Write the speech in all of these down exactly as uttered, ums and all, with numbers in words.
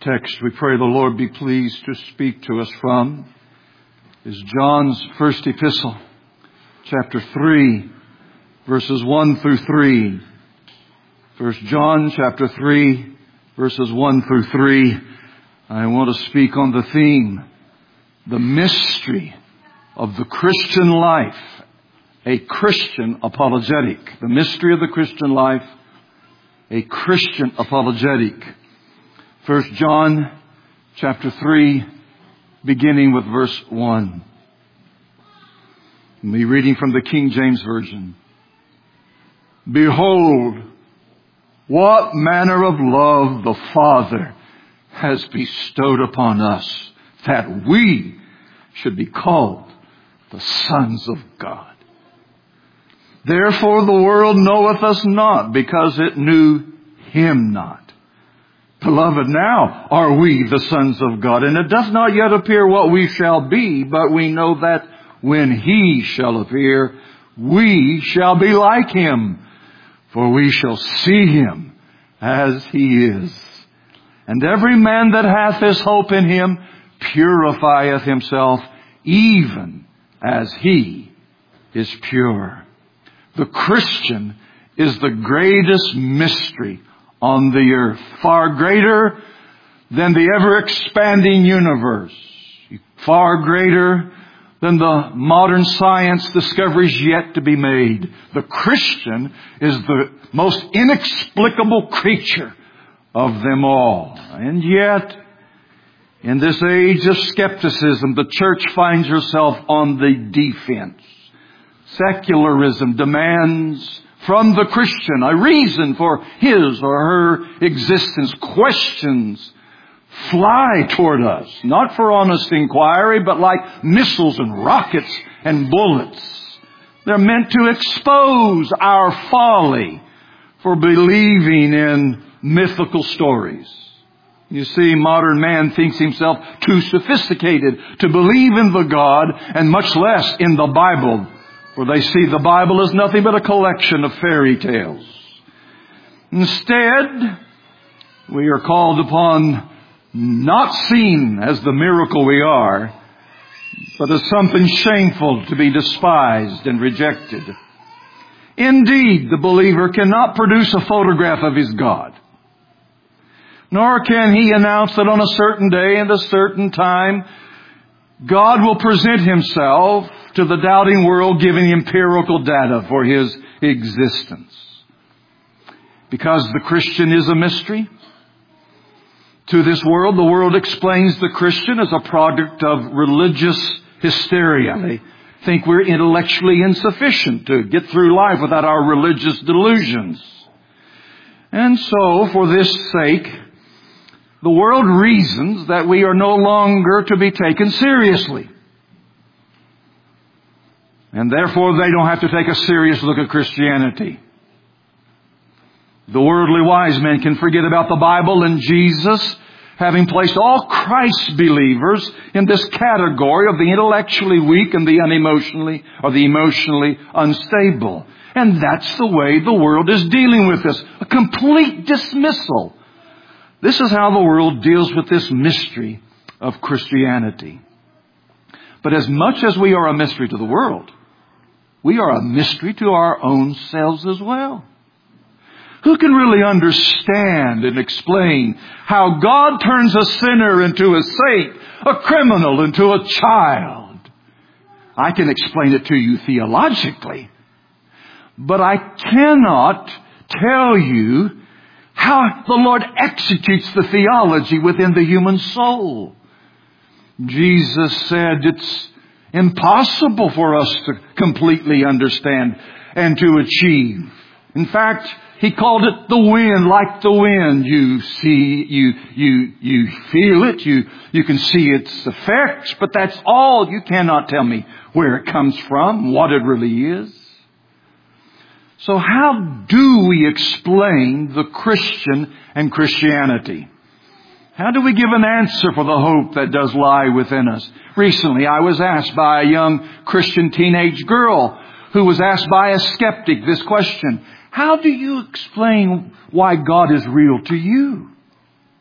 text we pray the Lord be pleased to speak to us from is John's first epistle, chapter three, verses one through three. First John chapter three, verses one through three. I want to speak on the theme, the mystery of the Christian life, a Christian apologetic. The mystery of the Christian life, a Christian apologetic. First John chapter three, beginning with verse one. I'll be reading from the King James Version. Behold, what manner of love the Father has bestowed upon us, that we should be called the sons of God. Therefore the world knoweth us not, because it knew Him not. Beloved, now are we the sons of God, and it doth not yet appear what we shall be, but we know that when He shall appear, we shall be like Him, for we shall see Him as He is. And every man that hath this hope in Him purifieth himself, even as He is pure. The Christian is the greatest mystery on the earth, far greater than the ever-expanding universe, far greater than the modern science discoveries yet to be made. The Christian is the most inexplicable creature of them all. And yet, in this age of skepticism, the church finds herself on the defense. Secularism demands from the Christian a reason for his or her existence. Questions fly toward us, not for honest inquiry, but like missiles and rockets and bullets. They're meant to expose our folly for believing in mythical stories. You see, modern man thinks himself too sophisticated to believe in the God, and much less in the Bible, for they see the Bible as nothing but a collection of fairy tales. Instead, we are called upon not seen as the miracle we are, but as something shameful to be despised and rejected. Indeed, the believer cannot produce a photograph of his God, nor can he announce that on a certain day and a certain time, God will present Himself to the doubting world, giving empirical data for His existence. Because the Christian is a mystery to this world, the world explains the Christian as a product of religious hysteria. They think we're intellectually insufficient to get through life without our religious delusions. And so, for this sake, the world reasons that we are no longer to be taken seriously. And therefore they don't have to take a serious look at Christianity. The worldly wise men can forget about the Bible and Jesus, having placed all Christ's believers in this category of the intellectually weak and the unemotionally or the emotionally unstable. And that's the way the world is dealing with this. A complete dismissal. This is how the world deals with this mystery of Christianity. But as much as we are a mystery to the world, we are a mystery to our own selves as well. Who can really understand and explain how God turns a sinner into a saint, a criminal into a child? I can explain it to you theologically, but I cannot tell you how the Lord executes the theology within the human soul. Jesus said it's impossible for us to completely understand and to achieve. In fact, He called it the wind, like the wind. You see, you, you, you feel it, you, you can see its effects, but that's all. You cannot tell me where it comes from, what it really is. So how do we explain the Christian and Christianity? How do we give an answer for the hope that does lie within us? Recently, I was asked by a young Christian teenage girl who was asked by a skeptic this question: how do you explain why God is real to you?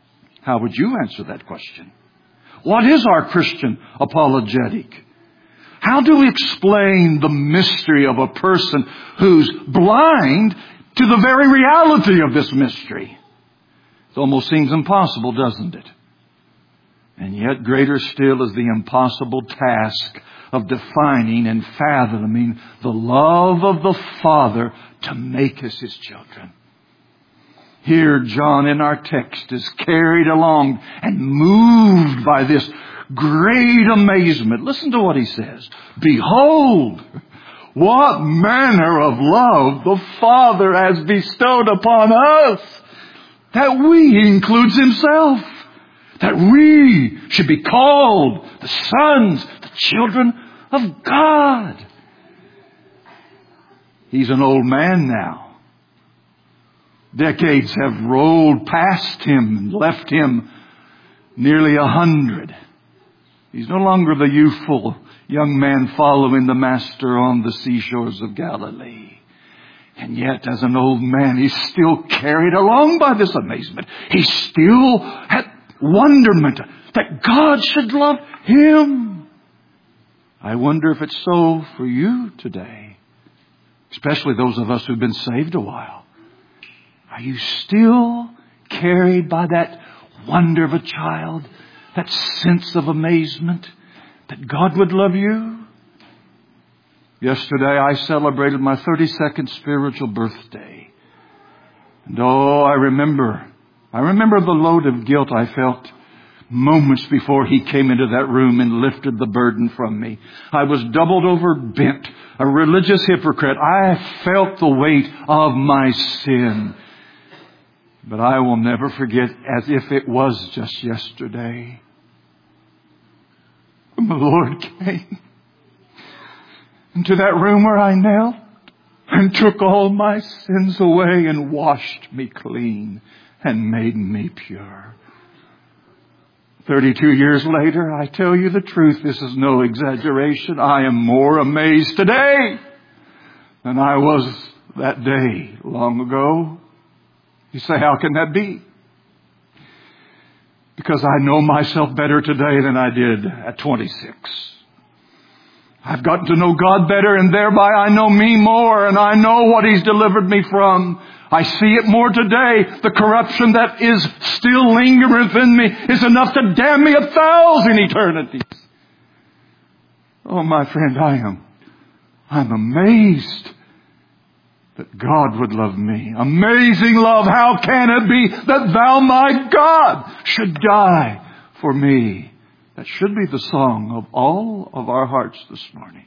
How would you answer that question? What is our Christian apologetic? How do we explain the mystery of a person who's blind to the very reality of this mystery? It almost seems impossible, doesn't it? And yet greater still is the impossible task of defining and fathoming the love of the Father to make us His children. Here, John in our text is carried along and moved by this great amazement. Listen to what he says. Behold, what manner of love the Father has bestowed upon us, that we, He includes Himself, that we should be called the sons, the children of God. He's an old man now. Decades have rolled past him and left him nearly a hundred. He's no longer the youthful young man following the Master on the seashores of Galilee. And yet, as an old man, he's still carried along by this amazement. He's still at wonderment that God should love him. I wonder if it's so for you today, especially those of us who've been saved a while. Are you still carried by that wonder of a child, that sense of amazement that God would love you? Yesterday I celebrated my thirty-second spiritual birthday. And oh, I remember, I remember the load of guilt I felt moments before He came into that room and lifted the burden from me. I was doubled over bent, a religious hypocrite. I felt the weight of my sin. But I will never forget, as if it was just yesterday, when the Lord came into that room where I knelt and took all my sins away and washed me clean and made me pure. Thirty-two years later, I tell you the truth, this is no exaggeration. I am more amazed today than I was that day long ago. You say, how can that be? Because I know myself better today than I did at twenty-six. I've gotten to know God better, and thereby I know me more, and I know what He's delivered me from. I see it more today. The corruption that is still lingering within me is enough to damn me a thousand eternities. Oh, my friend, I am, I'm amazed that God would love me. Amazing love. How can it be that Thou, my God, should die for me? That should be the song of all of our hearts this morning.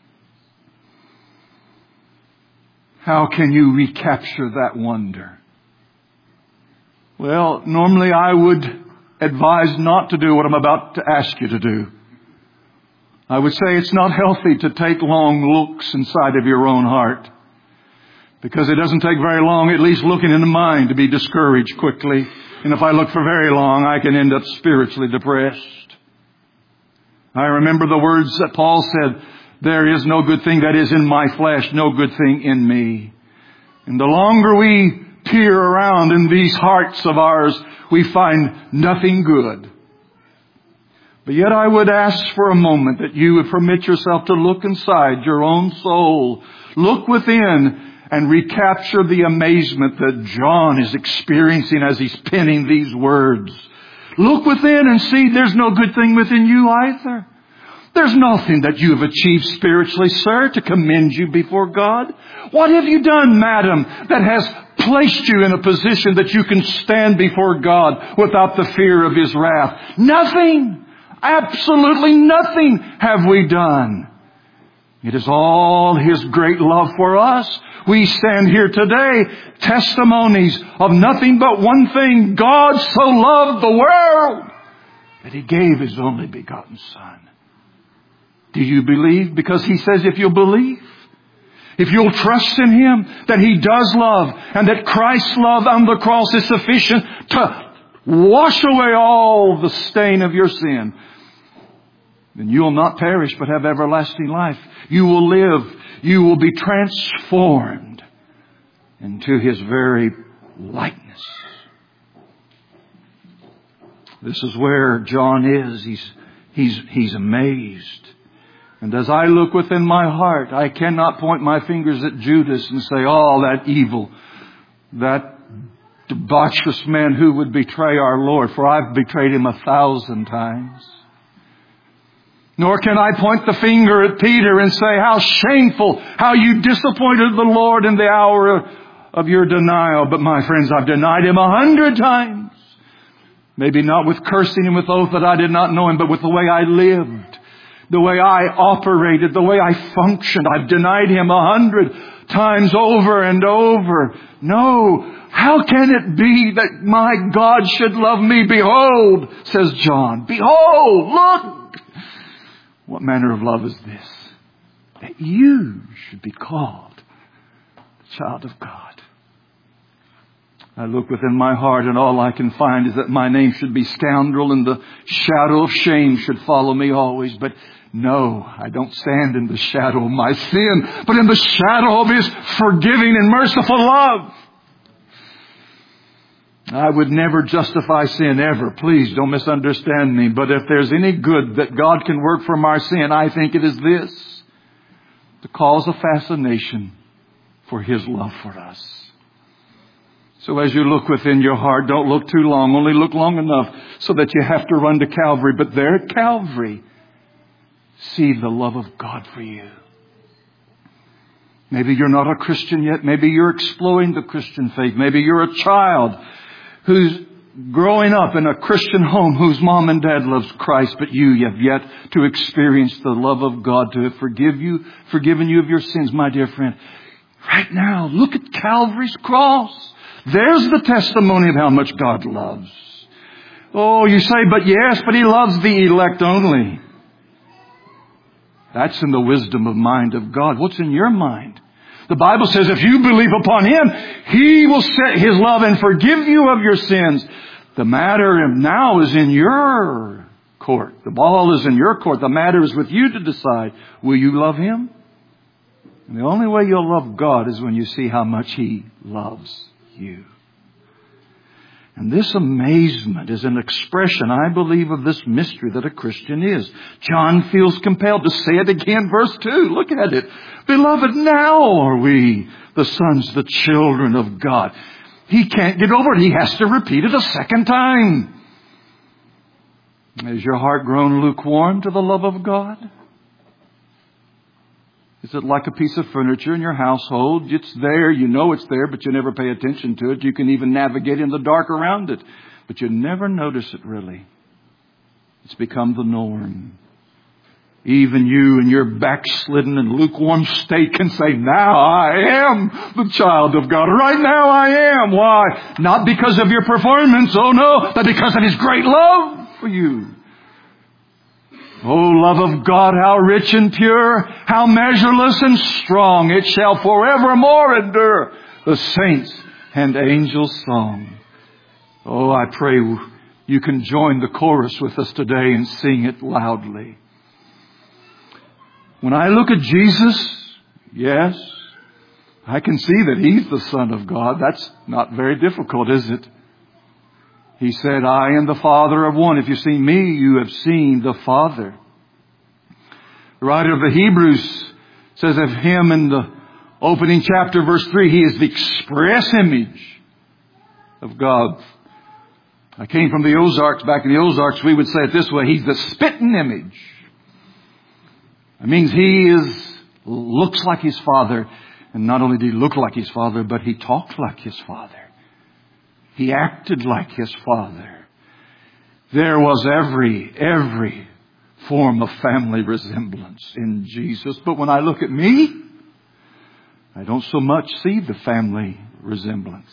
How can you recapture that wonder? Well, normally I would advise not to do what I'm about to ask you to do. I would say it's not healthy to take long looks inside of your own heart, because it doesn't take very long, at least looking into mine, to be discouraged quickly. And if I look for very long, I can end up spiritually depressed. I remember the words that Paul said, there is no good thing that is in my flesh, no good thing in me. And the longer we peer around in these hearts of ours, we find nothing good. But yet I would ask for a moment that you would permit yourself to look inside your own soul. Look within and recapture the amazement that John is experiencing as he's penning these words. Look within and see there's no good thing within you either. There's nothing that you have achieved spiritually, sir, to commend you before God. What have you done, madam, that has placed you in a position that you can stand before God without the fear of His wrath? Nothing. Absolutely nothing have we done. It is all His great love for us. We stand here today, testimonies of nothing but one thing. God so loved the world that He gave His only begotten Son. Do you believe? Because He says if you'll believe, if you'll trust in Him, that He does love, and that Christ's love on the cross is sufficient to wash away all the stain of your sin, then you will not perish but have everlasting life. You will live. You will be transformed into His very likeness. This is where John is. He's, he's, he's amazed. And as I look within my heart, I cannot point my fingers at Judas and say, oh, that evil, that debaucherous man who would betray our Lord, for I've betrayed him a thousand times. Nor can I point the finger at Peter and say, how shameful, how you disappointed the Lord in the hour of your denial. But my friends, I've denied him a hundred times. Maybe not with cursing and with oath that I did not know him, but with the way I lived, the way I operated, the way I functioned. I've denied him a hundred times over and over. No. How can it be that my God should love me? Behold, says John, behold, look. What manner of love is this? That you should be called the child of God. I look within my heart and all I can find is that my name should be scoundrel and the shadow of shame should follow me always. But no, I don't stand in the shadow of my sin, but in the shadow of His forgiving and merciful love. I would never justify sin ever. Please don't misunderstand me. But if there's any good that God can work from our sin, I think it is this: to cause a fascination for His love for us. So as you look within your heart, don't look too long. Only look long enough so that you have to run to Calvary. But there at Calvary, see the love of God for you. Maybe you're not a Christian yet. Maybe you're exploring the Christian faith. Maybe you're a child who's growing up in a Christian home whose mom and dad loves Christ, but you have yet to experience the love of God to forgive you, forgiven you of your sins, my dear friend. Right now, look at Calvary's cross. There's the testimony of how much God loves. Oh, you say, but yes, but He loves the elect only. That's in the wisdom of mind of God. What's in your mind? The Bible says if you believe upon Him, He will set His love and forgive you of your sins. The matter now is in your court. The ball is in your court. The matter is with you to decide. Will you love Him? And the only way you'll love God is when you see how much He loves you. And this amazement is an expression, I believe, of this mystery that a Christian is. John feels compelled to say it again, verse two. Look at it. Beloved, now are we the sons, the children of God. He can't get over it. He has to repeat it a second time. Has your heart grown lukewarm to the love of God? Is it like a piece of furniture in your household? It's there, you know it's there, but you never pay attention to it. You can even navigate in the dark around it, but you never notice it really. It's become the norm. Even you in your backslidden and lukewarm state can say, now I am the child of God. Right now I am. Why? Not because of your performance, oh no, but because of His great love for you. O love of God, how rich and pure, how measureless and strong, it shall forevermore endure, the saints and angels' song. Oh, I pray you can join the chorus with us today and sing it loudly. When I look at Jesus, yes, I can see that He's the Son of God. That's not very difficult, is it? He said, I and the Father are one. If you see me, you have seen the Father. The writer of the Hebrews says of Him in the opening chapter, verse three, He is the express image of God. I came from the Ozarks. Back in the Ozarks, we would say it this way. He's the spitting image. It means He is, looks like His Father. And not only did He look like His Father, but He talked like His Father. He acted like His Father. There was every, every form of family resemblance in Jesus. But when I look at me, I don't so much see the family resemblance.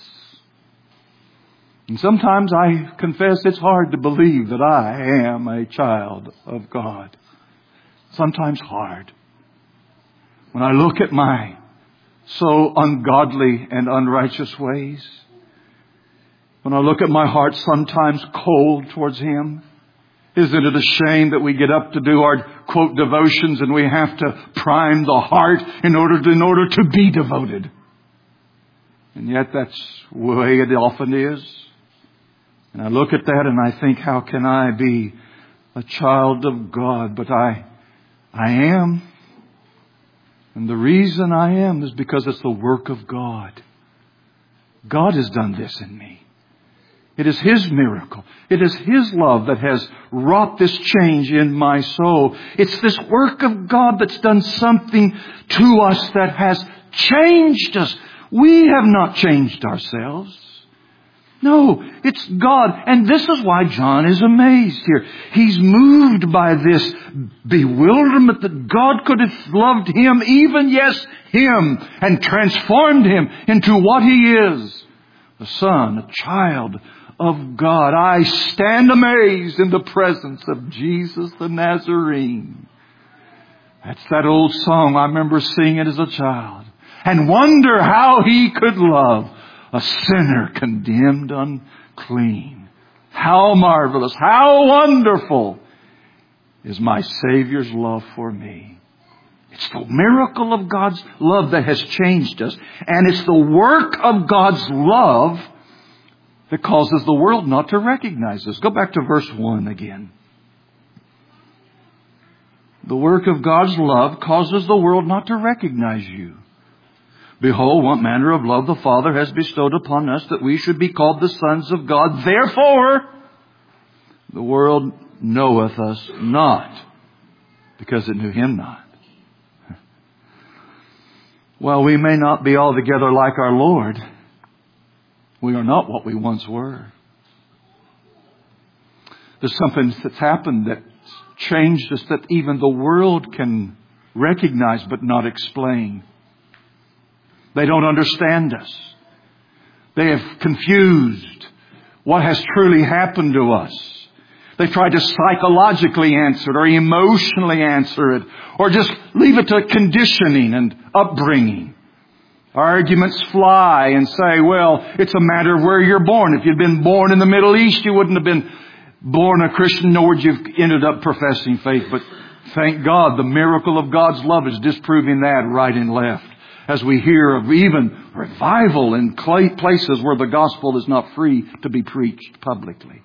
And sometimes I confess it's hard to believe that I am a child of God. Sometimes hard. When I look at my so ungodly and unrighteous ways, when I look at my heart sometimes cold towards Him, isn't it a shame that we get up to do our, quote, devotions and we have to prime the heart in order to, in order to be devoted? And yet that's the way it often is. And I look at that and I think, how can I be a child of God? But I, I am. And the reason I am is because it's the work of God. God has done this in me. It is His miracle. It is His love that has wrought this change in my soul. It's this work of God that's done something to us that has changed us. We have not changed ourselves. No, it's God. And this is why John is amazed here. He's moved by this bewilderment that God could have loved him, even, yes, him, and transformed him into what he is. The Son, a child of God. I stand amazed in the presence of Jesus the Nazarene. That's that old song I remember singing as a child. And wonder how He could love a sinner condemned unclean. How marvelous, how wonderful is my Savior's love for me. It's the miracle of God's love that has changed us. And it's the work of God's love that causes the world not to recognize us. Go back to verse one again. The work of God's love causes the world not to recognize you. Behold, what manner of love the Father has bestowed upon us, that we should be called the sons of God. Therefore, the world knoweth us not, because it knew Him not. While we may not be altogether like our Lord, we are not what we once were. There's something that's happened that's changed us that even the world can recognize but not explain. They don't understand us. They have confused what has truly happened to us. They've tried to psychologically answer it or emotionally answer it or just leave it to conditioning and upbringing. Arguments fly and say, well, it's a matter of where you're born. If you'd been born in the Middle East, you wouldn't have been born a Christian, nor would you have ended up professing faith. But thank God, the miracle of God's love is disproving that right and left. As we hear of even revival in places where the gospel is not free to be preached publicly.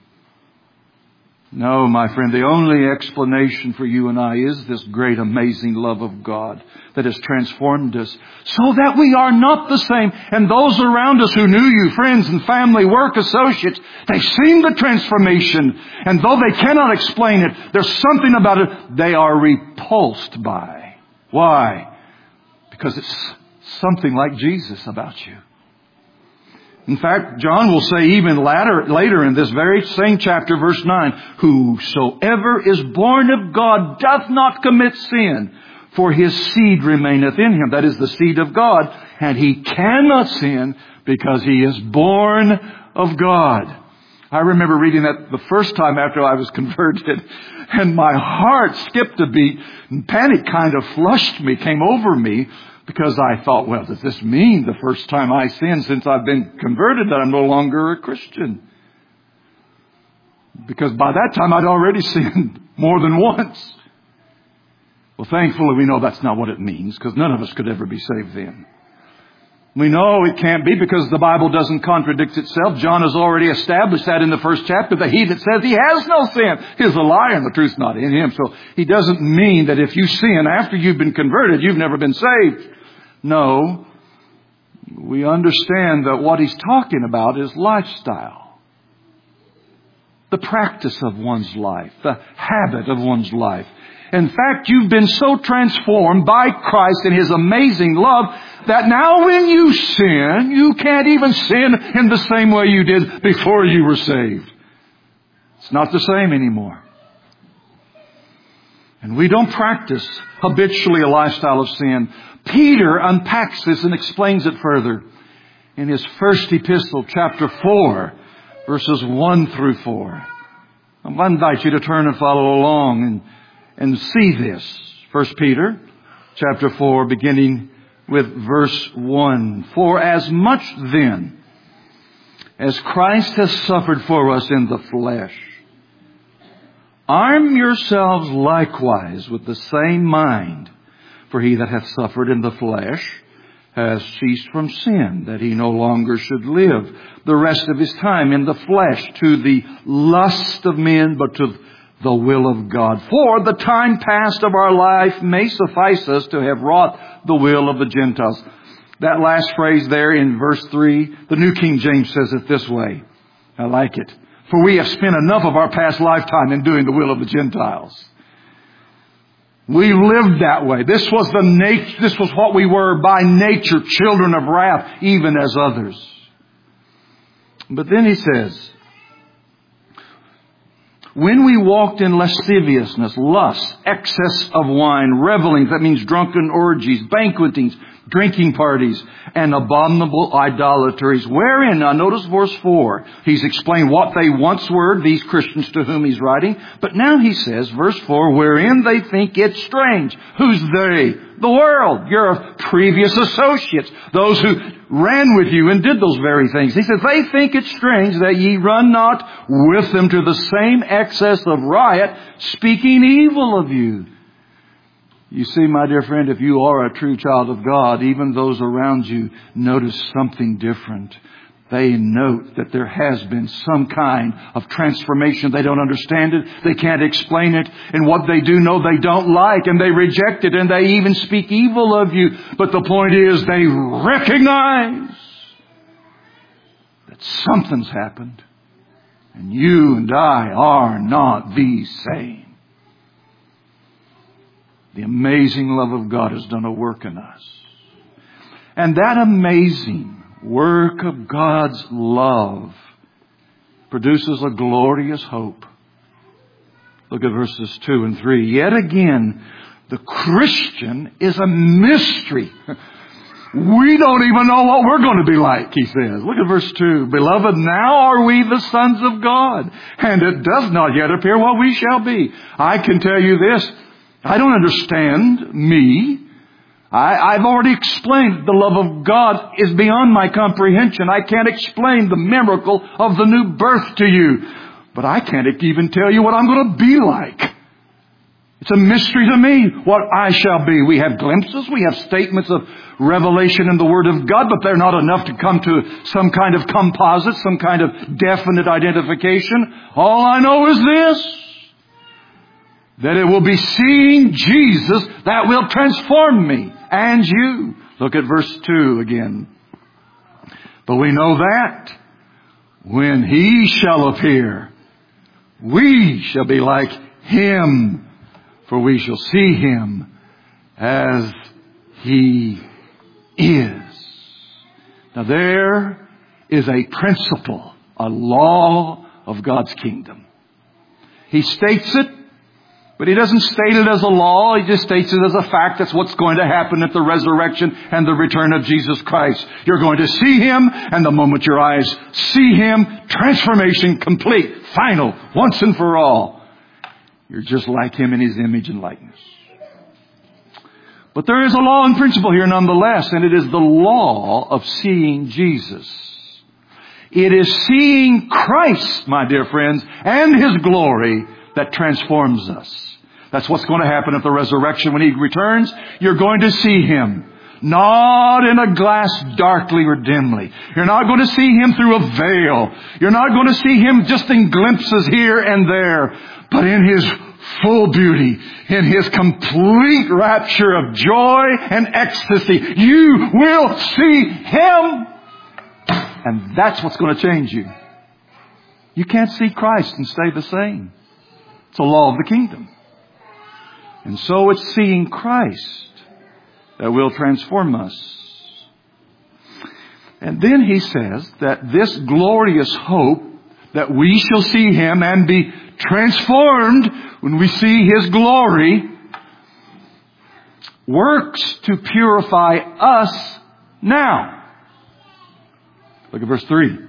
No, my friend, the only explanation for you and I is this great, amazing love of God that has transformed us so that we are not the same. And those around us who knew you, friends and family, work associates, they've seen the transformation. And though they cannot explain it, there's something about it they are repulsed by. Why? Because it's something like Jesus about you. In fact, John will say even later, later in this very same chapter, verse nine, whosoever is born of God doth not commit sin, for his seed remaineth in him. That is the seed of God. And he cannot sin because he is born of God. I remember reading that the first time after I was converted, and my heart skipped a beat, and panic kind of flushed me, came over me, because I thought, well, does this mean the first time I sin since I've been converted that I'm no longer a Christian? Because by that time I'd already sinned more than once. Well, thankfully we know that's not what it means, because none of us could ever be saved then. We know it can't be because the Bible doesn't contradict itself. John has already established that in the first chapter, that he that says he has no sin is a liar and the truth's not in him. So he doesn't mean that if you sin after you've been converted, you've never been saved. No, we understand that what he's talking about is lifestyle. The practice of one's life, the habit of one's life. In fact, you've been so transformed by Christ and His amazing love that now when you sin, you can't even sin in the same way you did before you were saved. It's not the same anymore. And we don't practice habitually a lifestyle of sin. Peter unpacks this and explains it further in his first epistle, chapter four, verses one through four. I invite you to turn and follow along and, and see this. First Peter, chapter four, beginning with verse one. For as much then as Christ has suffered for us in the flesh, arm yourselves likewise with the same mind. For he that hath suffered in the flesh has ceased from sin, that he no longer should live the rest of his time in the flesh to the lust of men, but to the will of God. For the time past of our life may suffice us to have wrought the will of the Gentiles. That last phrase there in verse three, the New King James says it this way. I like it. For we have spent enough of our past lifetime in doing the will of the Gentiles. We lived that way. This was the nat- This was what we were by nature, children of wrath, even as others. But then he says, when we walked in lasciviousness, lust, excess of wine, revelings, that means drunken orgies, banquetings, drinking parties, and abominable idolatries. Wherein, now notice verse four, he's explained what they once were, these Christians to whom he's writing. But now he says, verse four, wherein they think it strange. Who's they? The world. Your previous associates. Those who ran with you and did those very things. He says, they think it strange that ye run not with them to the same excess of riot, speaking evil of you. You see, my dear friend, if you are a true child of God, even those around you notice something different. They note that there has been some kind of transformation. They don't understand it. They can't explain it. And what they do know they don't like, and they reject it, and they even speak evil of you. But the point is, they recognize that something's happened. And you and I are not the same. The amazing love of God has done a work in us. And that amazing work of God's love produces a glorious hope. Look at verses two and three. Yet again, the Christian is a mystery. We don't even know what we're going to be like, he says. Look at verse two. Beloved, now are we the sons of God, and it does not yet appear what we shall be. I can tell you this. I don't understand me. I, I've already explained the love of God is beyond my comprehension. I can't explain the miracle of the new birth to you. But I can't even tell you what I'm going to be like. It's a mystery to me what I shall be. We have glimpses. We have statements of revelation in the Word of God, but they're not enough to come to some kind of composite, some kind of definite identification. All I know is this. That it will be seeing Jesus that will transform me and you. Look at verse two again. But we know that when He shall appear, we shall be like Him, for we shall see Him as He is. Now there is a principle, a law of God's kingdom. He states it. But He doesn't state it as a law. He just states it as a fact. That's what's going to happen at the resurrection and the return of Jesus Christ. You're going to see Him, and the moment your eyes see Him, transformation complete, final, once and for all. You're just like Him in His image and likeness. But there is a law and principle here nonetheless, and it is the law of seeing Jesus. It is seeing Christ, my dear friends, and His glory that transforms us. That's what's going to happen at the resurrection. When He returns, you're going to see Him. Not in a glass darkly or dimly. You're not going to see Him through a veil. You're not going to see Him just in glimpses here and there. But in His full beauty, in His complete rapture of joy and ecstasy, you will see Him. And that's what's going to change you. You can't see Christ and stay the same. It's a law of the kingdom. And so it's seeing Christ that will transform us. And then he says that this glorious hope that we shall see Him and be transformed when we see His glory works to purify us now. Look at verse three.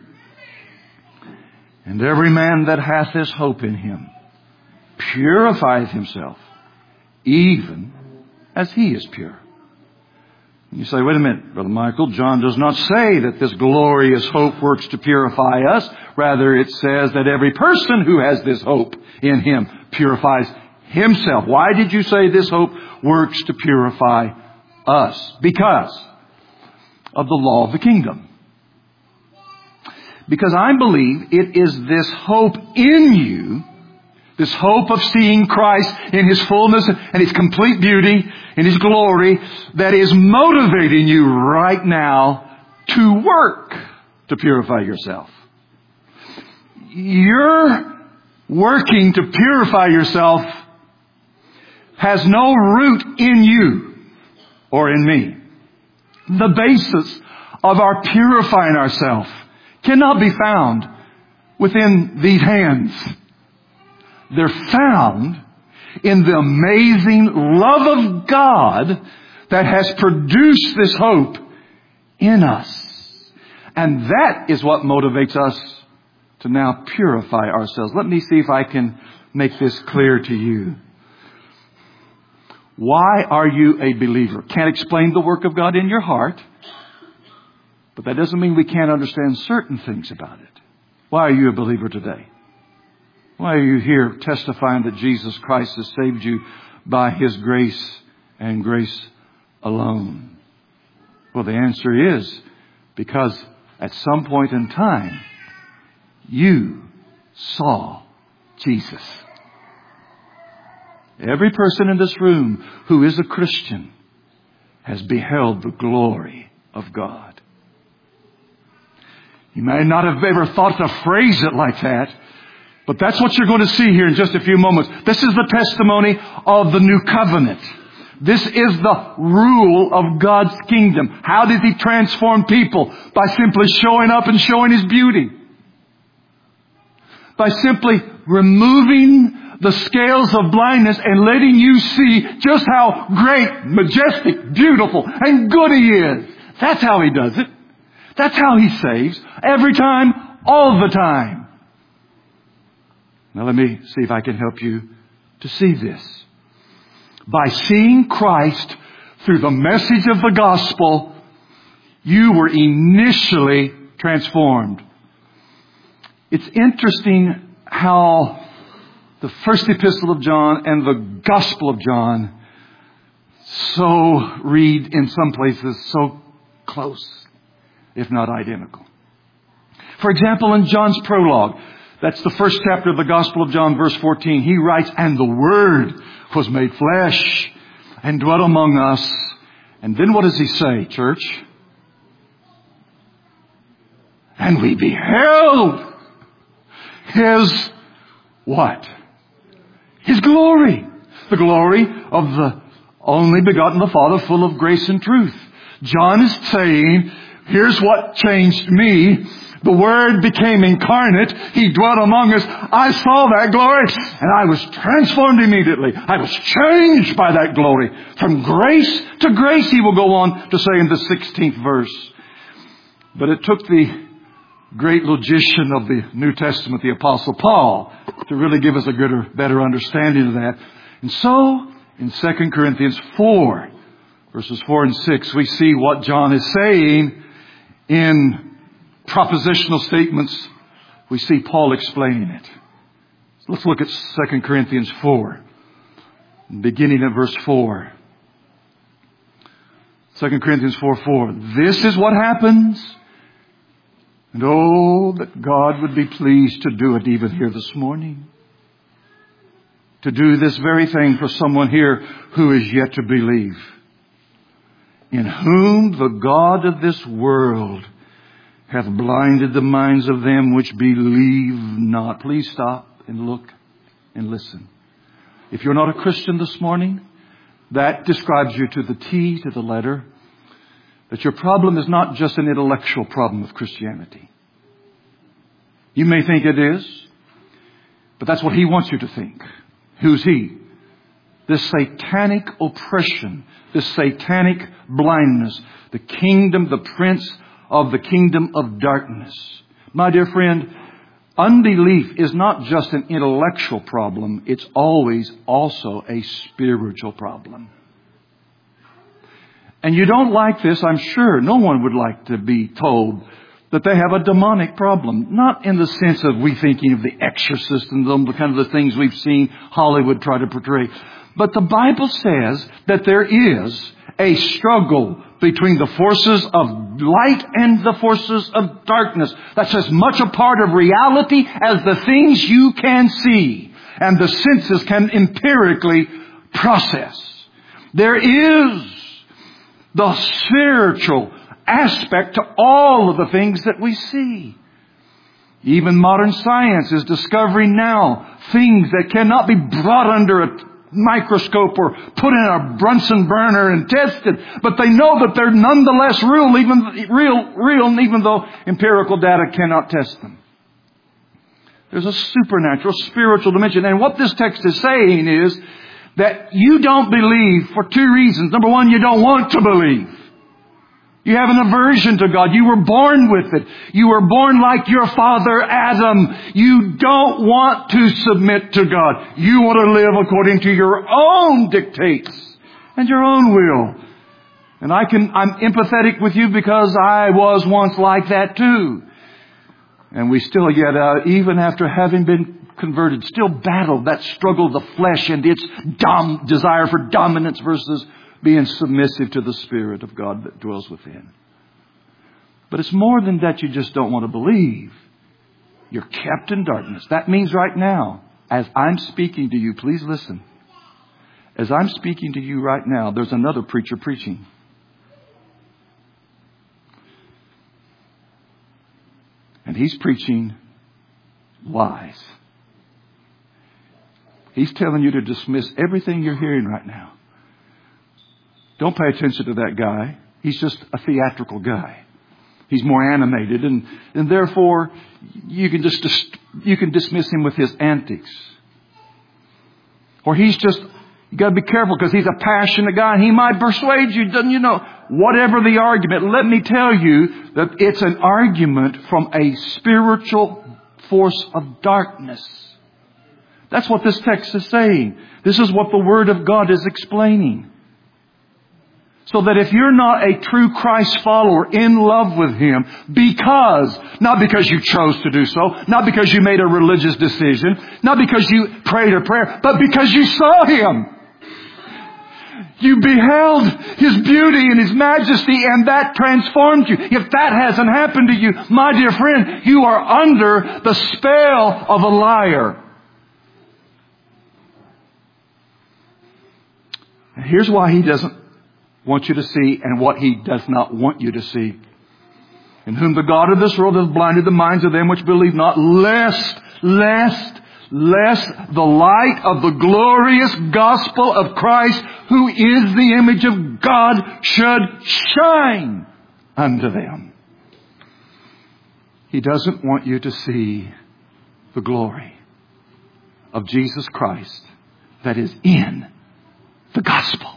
And every man that hath this hope in Him purifieth himself, even as He is pure. You say, wait a minute, Brother Michael, John does not say that this glorious hope works to purify us. Rather, it says that every person who has this hope in Him purifies himself. Why did you say this hope works to purify us? Because of the law of the kingdom. Because I believe it is this hope in you, this hope of seeing Christ in His fullness and His complete beauty, in His glory, that is motivating you right now to work to purify yourself. Your working to purify yourself has no root in you or in me. The basis of our purifying ourselves cannot be found within these hands. They're found in the amazing love of God that has produced this hope in us. And that is what motivates us to now purify ourselves. Let me see if I can make this clear to you. Why are you a believer? Can't explain the work of God in your heart, but that doesn't mean we can't understand certain things about it. Why are you a believer today? Why are you here testifying that Jesus Christ has saved you by His grace and grace alone? Well, the answer is because at some point in time, you saw Jesus. Every person in this room who is a Christian has beheld the glory of God. You may not have ever thought to phrase it like that, but that's what you're going to see here in just a few moments. This is the testimony of the new covenant. This is the rule of God's kingdom. How did He transform people? By simply showing up and showing His beauty. By simply removing the scales of blindness and letting you see just how great, majestic, beautiful, and good He is. That's how He does it. That's how He saves. Every time, all the time. Now let me see if I can help you to see this. By seeing Christ through the message of the gospel, you were initially transformed. It's interesting how the first epistle of John and the gospel of John so read in some places so close, if not identical. For example, in John's prologue, that's the first chapter of the Gospel of John, verse fourteen. He writes, "And the Word was made flesh and dwelt among us." And then what does he say, church? "And we beheld His" what? His glory. The glory of the only begotten of the Father, full of grace and truth. John is saying, here's what changed me. The Word became incarnate. He dwelt among us. I saw that glory and I was transformed immediately. I was changed by that glory. From grace to grace, he will go on to say in the sixteenth verse. But it took the great logician of the New Testament, the Apostle Paul, to really give us a greater, better understanding of that. And so, in Second Corinthians four, verses four and six, we see what John is saying in propositional statements. We see Paul explaining it. So let's look at Second Corinthians four, beginning at verse four. Second Corinthians four four. "This is what happens. And oh, that God would be pleased to do it even here this morning. To do this very thing for someone here who is yet to believe. In whom the God of this world hath blinded the minds of them which believe not." Please stop and look and listen. If you're not a Christian this morning, that describes you to the T, to the letter. That your problem is not just an intellectual problem of Christianity. You may think it is, but that's what he wants you to think. Who's he? This satanic oppression, this satanic blindness, the kingdom, the prince of the kingdom of darkness. My dear friend, unbelief is not just an intellectual problem. It's always also a spiritual problem. And you don't like this, I'm sure. No one would like to be told that they have a demonic problem. Not in the sense of we thinking of The Exorcist and the kind of the things we've seen Hollywood try to portray. But the Bible says that there is a struggle between the forces of light and the forces of darkness. That's as much a part of reality as the things you can see and the senses can empirically process. There is the spiritual aspect to all of the things that we see. Even modern science is discovering now things that cannot be brought under a microscope or put in a Bunsen burner and tested, but they know that they're nonetheless real, even real, real, even though empirical data cannot test them. There's a supernatural, spiritual dimension. And what this text is saying is that you don't believe for two reasons. Number one, you don't want to believe. You have an aversion to God. You were born with it. You were born like your father Adam. You don't want to submit to God. You want to live according to your own dictates and your own will. And I can, I'm empathetic with you because I was once like that too. And we still yet, uh, even after having been converted, still battle that struggle of the flesh and its dom- desire for dominance versus being submissive to the Spirit of God that dwells within. But it's more than that you just don't want to believe. You're kept in darkness. That means right now, as I'm speaking to you, please listen. As I'm speaking to you right now, there's another preacher preaching. And he's preaching lies. He's telling you to dismiss everything you're hearing right now. Don't pay attention to that guy. He's just a theatrical guy. He's more animated, and, and therefore you can just you can dismiss him with his antics. Or he's just, you got to be careful because he's a passionate guy, and he might persuade you. Doesn't you know? Whatever the argument, let me tell you that it's an argument from a spiritual force of darkness. That's what this text is saying. This is what the Word of God is explaining. So that if you're not a true Christ follower in love with Him, because, not because you chose to do so, not because you made a religious decision, not because you prayed a prayer, but because you saw Him. You beheld His beauty and His majesty, and that transformed you. If that hasn't happened to you, my dear friend, you are under the spell of a liar. And here's why He doesn't want you to see, and what He does not want you to see. In whom the God of this world has blinded the minds of them which believe not, lest, lest, lest the light of the glorious gospel of Christ, who is the image of God, should shine unto them. He doesn't want you to see the glory of Jesus Christ that is in the gospel.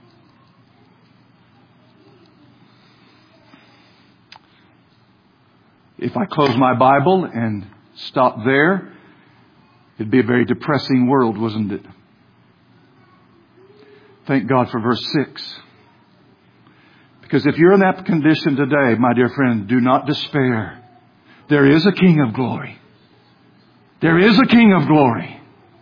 If I close my Bible and stop there, it'd be a very depressing world, wasn't it? Thank God for verse six. Because if you're in that condition today, my dear friend, do not despair. There is a King of glory. There is a King of glory.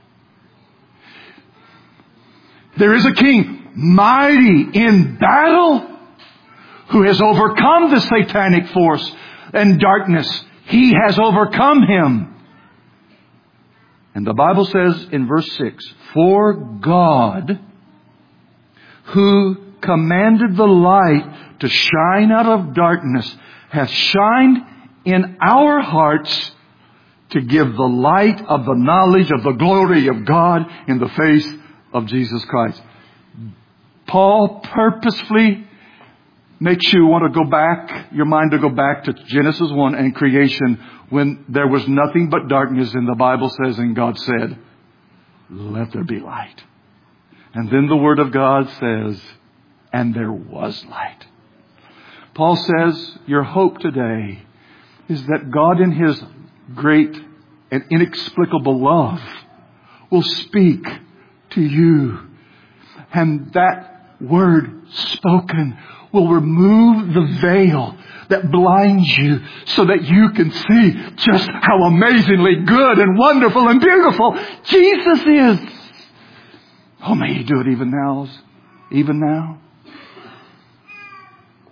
There is a King mighty in battle who has overcome the satanic force and darkness. He has overcome him. And the Bible says in verse six, for God, who commanded the light to shine out of darkness, hath shined in our hearts to give the light of the knowledge of the glory of God in the face of Jesus Christ. Paul purposefully makes you want to go back, your mind to go back to Genesis one and creation, when there was nothing but darkness, and the Bible says, and God said, let there be light. And then the Word of God says, and there was light. Paul says, your hope today is that God in His great and inexplicable love will speak to you. And that word spoken will remove the veil that blinds you so that you can see just how amazingly good and wonderful and beautiful Jesus is. Oh, may He do it even now. Even now.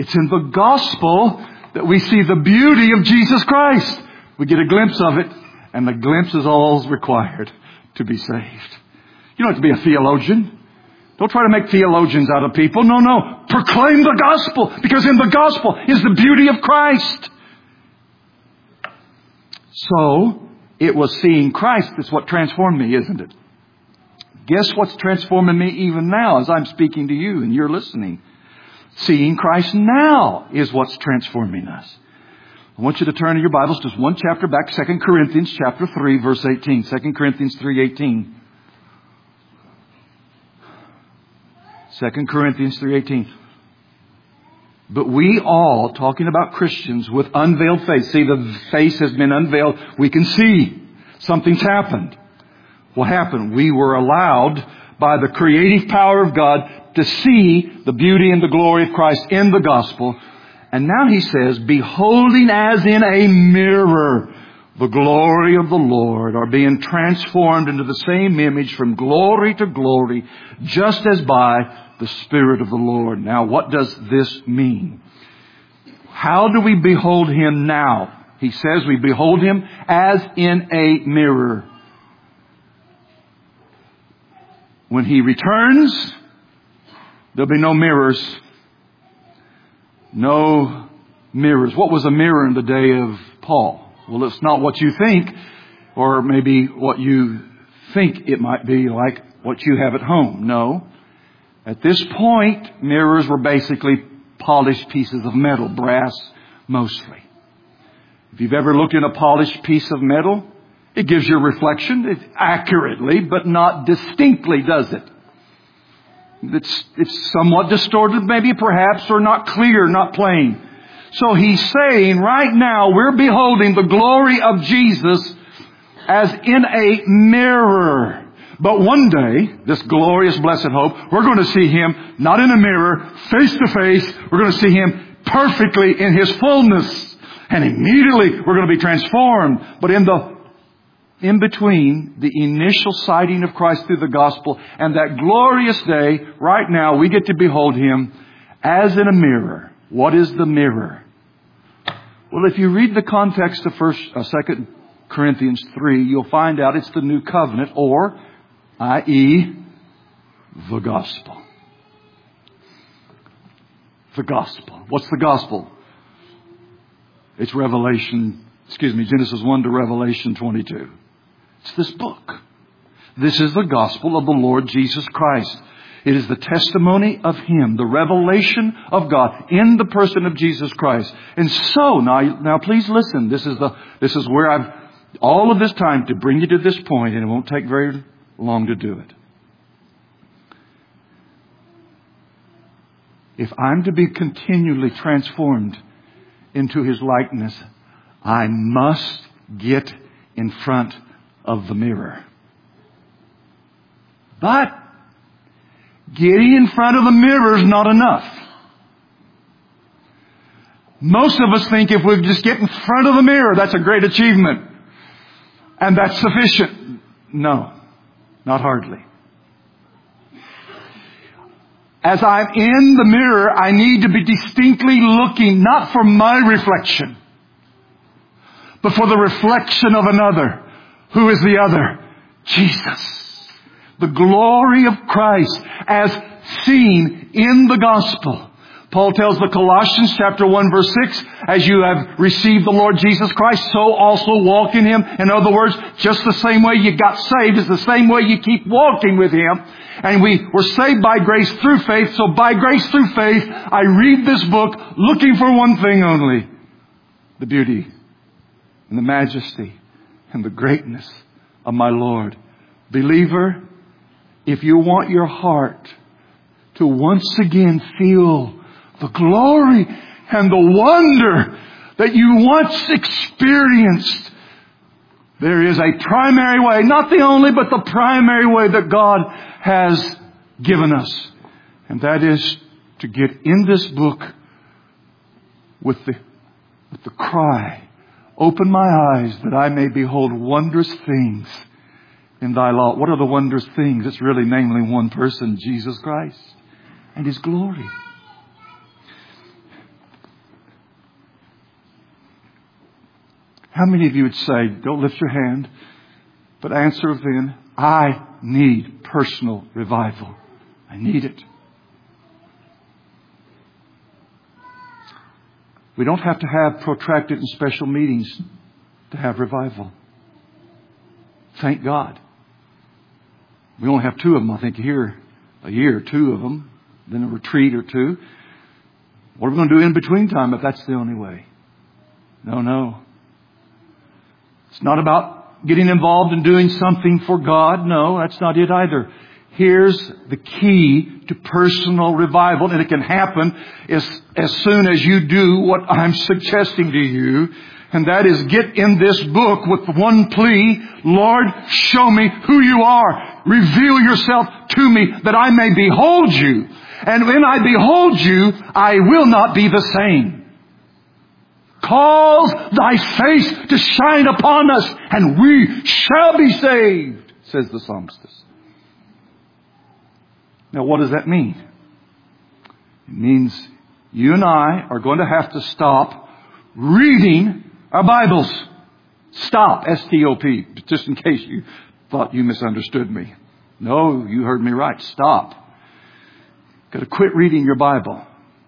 It's in the gospel that we see the beauty of Jesus Christ. We get a glimpse of it, and the glimpse is all required to be saved. You don't have to be a theologian. Don't try to make theologians out of people. No, no. Proclaim the gospel, because in the gospel is the beauty of Christ. So, it was seeing Christ that's what transformed me, isn't it? Guess what's transforming me even now as I'm speaking to you and you're listening? Seeing Christ now is what's transforming us. I want you to turn to your Bibles just one chapter back, Second Corinthians chapter three, verse eighteen. Second Corinthians three eighteen. Second Corinthians three eighteen. But we all, talking about Christians with unveiled face. See, the face has been unveiled. We can see something's happened. What happened? We were allowed by the creative power of God to see the beauty and the glory of Christ in the gospel. And now he says, beholding as in a mirror the glory of the Lord, are being transformed into the same image from glory to glory, just as by the Spirit of the Lord. Now, what does this mean? How do we behold Him now? He says we behold Him as in a mirror. When He returns, there'll be no mirrors. No mirrors. What was a mirror in the day of Paul? Well, it's not what you think, or maybe what you think it might be, like what you have at home. No. At this point, mirrors were basically polished pieces of metal, brass mostly. If you've ever looked at a polished piece of metal, it gives you a reflection accurately, but not distinctly, does it? It's, it's somewhat distorted, maybe, perhaps, or not clear, not plain. So he's saying right now we're beholding the glory of Jesus as in a mirror. But one day, this glorious blessed hope, we're going to see Him not in a mirror, face to face. We're going to see Him perfectly in His fullness. And immediately we're going to be transformed. But in the in between the initial sighting of Christ through the gospel and that glorious day, right now we get to behold Him as in a mirror. What is the mirror? Well, if you read the context of First, uh, Second Corinthians three, you'll find out it's the new covenant, or that is the gospel. The gospel. What's the gospel? It's Revelation, excuse me, Genesis one to Revelation twenty-two. It's this book. This is the gospel of the Lord Jesus Christ. It is the testimony of Him, the revelation of God in the person of Jesus Christ. And so, now, now please listen. This is the, this is where I've, all of this time to bring you to this point, and it won't take very long to do it. If I'm to be continually transformed into His likeness, I must get in front of the mirror. But getting in front of the mirror is not enough. Most of us think if we just get in front of the mirror, that's a great achievement. And that's sufficient. No, not hardly. As I'm in the mirror, I need to be distinctly looking not for my reflection, but for the reflection of another. Who is the other? Jesus. The glory of Christ as seen in the gospel. Paul tells the Colossians chapter one verse six, as you have received the Lord Jesus Christ, so also walk in Him. In other words, just the same way you got saved is the same way you keep walking with Him. And we were saved by grace through faith. So by grace through faith, I read this book looking for one thing only. The beauty and the majesty and the greatness of my Lord. Believer, if you want your heart to once again feel the glory and the wonder that you once experienced, there is a primary way, not the only, but the primary way that God has given us. And that is to get in this book with the, with the cry, open my eyes that I may behold wondrous things in Thy law. What are the wondrous things? It's really namely one person, Jesus Christ, and His glory. How many of you would say, don't lift your hand, but answer then, I need personal revival. I need it. We don't have to have protracted and special meetings to have revival. Thank God. We only have two of them, I think, here. A year, two of them. Then a retreat or two. What are we going to do in between time if that's the only way? No, no. It's not about getting involved in doing something for God. No, that's not it either. Here's the key to personal revival, and it can happen as, as soon as you do what I'm suggesting to you, and that is get in this book with one plea, Lord, show me who you are. Reveal yourself to me that I may behold you. And when I behold you, I will not be the same. Cause thy face to shine upon us, and we shall be saved, says the psalmist. Now, what does that mean? It means you and I are going to have to stop reading our Bibles. Stop, S T O P, just in case you thought you misunderstood me. No, you heard me right. Stop. Got to quit reading your Bible.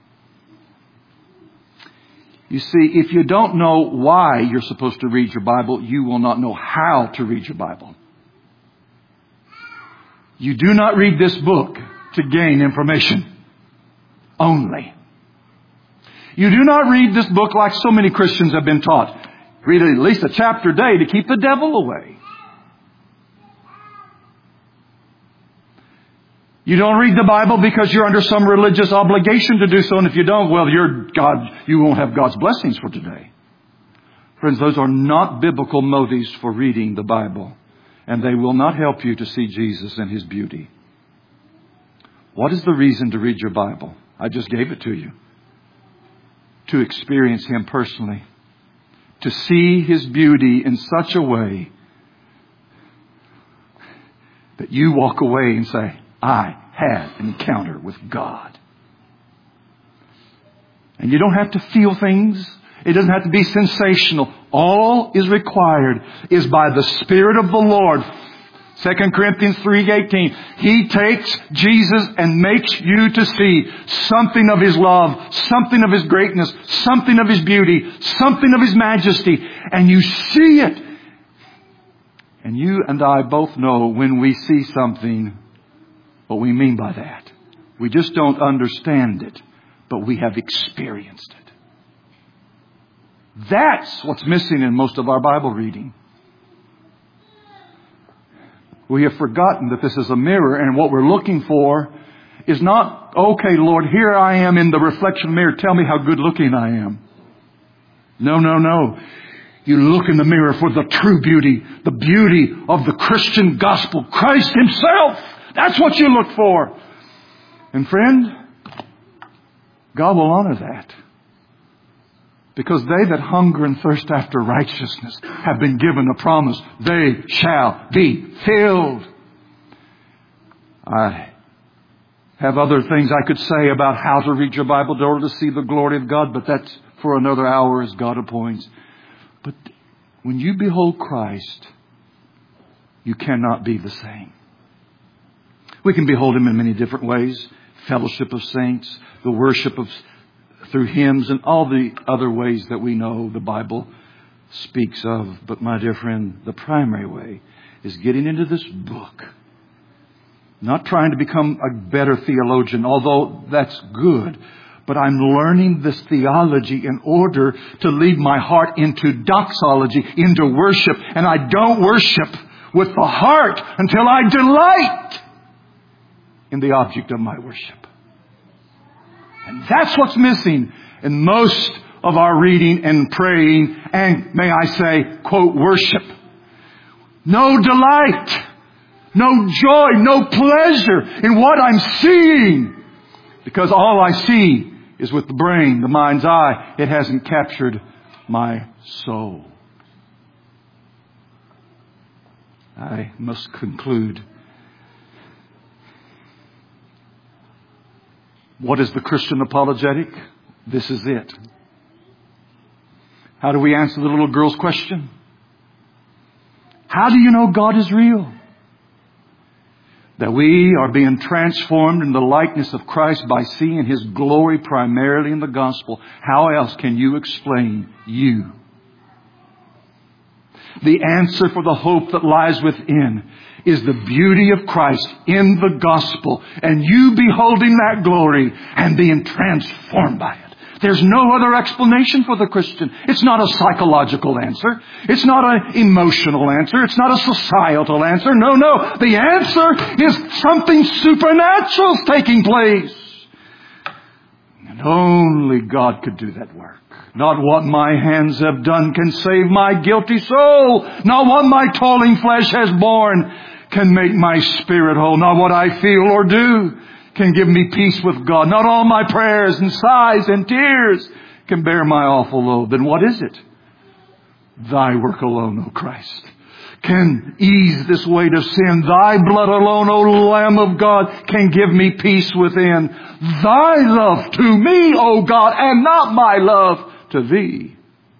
You see, if you don't know why you're supposed to read your Bible, you will not know how to read your Bible. You do not read this book to gain information only. You do not read this book like so many Christians have been taught. Read at least a chapter a day to keep the devil away. You don't read the Bible because you're under some religious obligation to do so. And if you don't, well, you're God, you won't have God's blessings for today. Friends, those are not biblical motives for reading the Bible. And they will not help you to see Jesus and His beauty. What is the reason to read your Bible? I just gave it to you. To experience Him personally. To see His beauty in such a way that you walk away and say, I had an encounter with God. And you don't have to feel things. It doesn't have to be sensational. All is required is by the Spirit of the Lord. Second Corinthians three eighteen. He takes Jesus and makes you to see something of His love, something of His greatness, something of His beauty, something of His majesty. And you see it. And you and I both know when we see something what we mean by that. We just don't understand it, but we have experienced it. That's what's missing in most of our Bible reading. We have forgotten that this is a mirror, and what we're looking for is not, okay, Lord, here I am in the reflection mirror. Tell me how good looking I am. No, no, no. You look in the mirror for the true beauty, the beauty of the Christian gospel, Christ Himself. That's what you look for. And friend, God will honor that. Because they that hunger and thirst after righteousness have been given a promise. They shall be filled. I have other things I could say about how to read your Bible in order to see the glory of God, but that's for another hour as God appoints. But when you behold Christ, you cannot be the same. We can behold Him in many different ways. Fellowship of saints, the worship of through hymns, and all the other ways that we know the Bible speaks of. But my dear friend, the primary way is getting into this book. Not trying to become a better theologian, although that's good. But I'm learning this theology in order to lead my heart into doxology, into worship. And I don't worship with the heart until I delight in the object of my worship. And that's what's missing in most of our reading and praying and, may I say, quote, worship. No delight, no joy, no pleasure in what I'm seeing. Because all I see is with the brain, the mind's eye. It hasn't captured my soul. I must conclude. What is the Christian apologetic? This is it. How do we answer the little girl's question? How do you know God is real? That we are being transformed in the likeness of Christ by seeing His glory primarily in the gospel. How else can you explain you? The answer for the hope that lies within is the beauty of Christ in the gospel, and you beholding that glory and being transformed by it. There's no other explanation for the Christian. It's not a psychological answer. It's not an emotional answer. It's not a societal answer. No, no. The answer is something supernatural taking place. And only God could do that work. Not what my hands have done can save my guilty soul. Not what my toiling flesh has borne can make my spirit whole. Not what I feel or do can give me peace with God. Not all my prayers and sighs and tears can bear my awful load. Then what is it? Thy work alone, O Christ, can ease this weight of sin. Thy blood alone, O Lamb of God, can give me peace within. Thy love to me, O God, and not my love to Thee,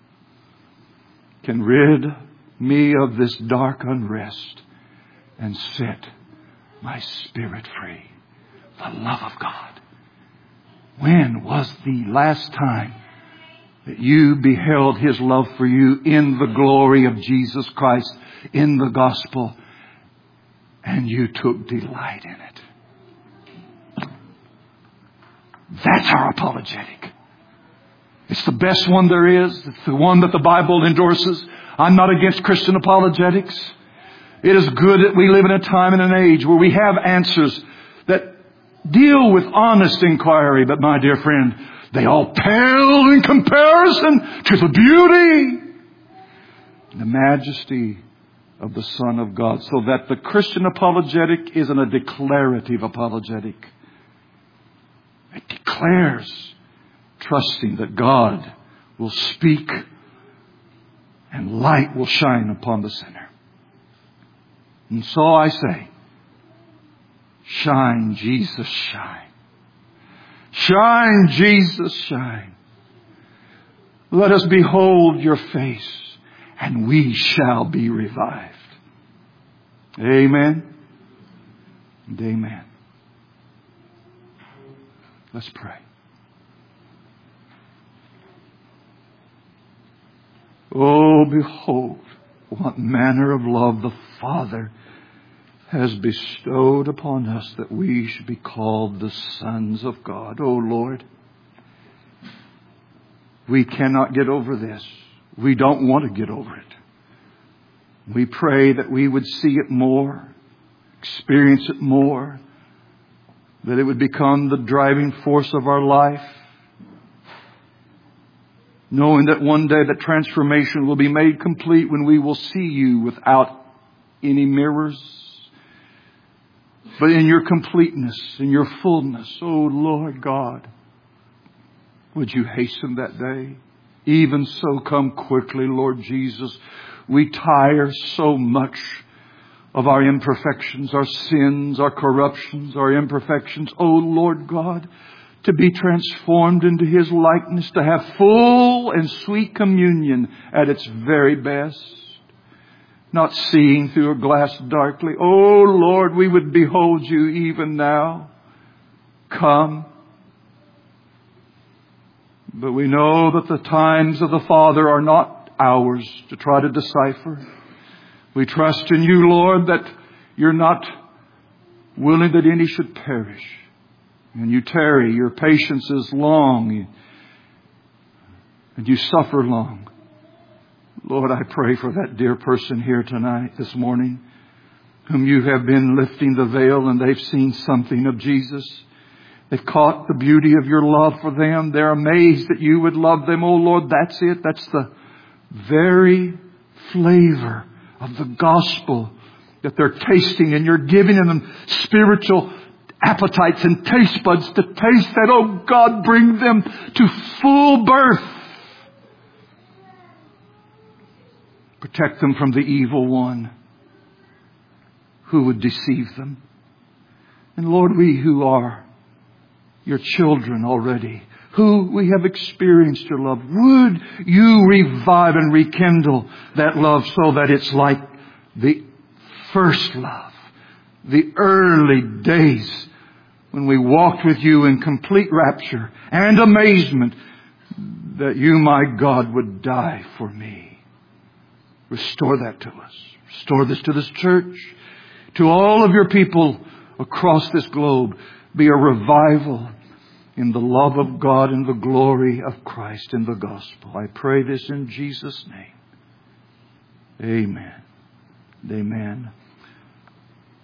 can rid me of this dark unrest and set my spirit free. The love of God. When was the last time that you beheld His love for you in the glory of Jesus Christ, in the gospel, and you took delight in it? That's our apologetic. It's the best one there is. It's the one that the Bible endorses. I'm not against Christian apologetics. It is good that we live in a time and an age where we have answers that deal with honest inquiry. But my dear friend, they all pale in comparison to the beauty and the majesty of the Son of God. So that the Christian apologetic isn't a declarative apologetic. It declares, trusting that God will speak and light will shine upon the sinner. And so I say, shine, Jesus, shine. Shine, Jesus, shine. Let us behold your face, and we shall be revived. Amen and amen. Let's pray. Oh, behold, what manner of love the Father has bestowed upon us that we should be called the sons of God. Oh, Lord, we cannot get over this. We don't want to get over it. We pray that we would see it more, experience it more, that it would become the driving force of our life, knowing that one day that transformation will be made complete when we will see you without any mirrors, but in your completeness, in your fullness. Oh, Lord God, would you hasten that day? Even so, come quickly, Lord Jesus. We tire so much of our imperfections, our sins, our corruptions, our imperfections. Oh, Lord God, to be transformed into His likeness, to have full and sweet communion at its very best. Not seeing through a glass darkly. Oh, Lord, we would behold you even now. Come. But we know that the times of the Father are not ours to try to decipher. We trust in you, Lord, that you're not willing that any should perish. And you tarry, your patience is long, and you suffer long. Lord, I pray for that dear person here tonight, this morning, whom you have been lifting the veil and they've seen something of Jesus. They've caught the beauty of your love for them. They're amazed that you would love them. Oh, Lord, that's it. That's the very flavor of the gospel that they're tasting, and you're giving them spiritual appetites and taste buds to taste that. Oh, God, bring them to full birth. Protect them from the evil one who would deceive them. And Lord, we who are your children already, who we have experienced your love. Would you revive and rekindle that love so that it's like the first love, the early days when we walked with you in complete rapture and amazement that you, my God, would die for me. Restore that to us. Restore this to this church, to all of your people across this globe. Be a revival in the love of God and the glory of Christ in the gospel. I pray this in Jesus' name. Amen. Amen.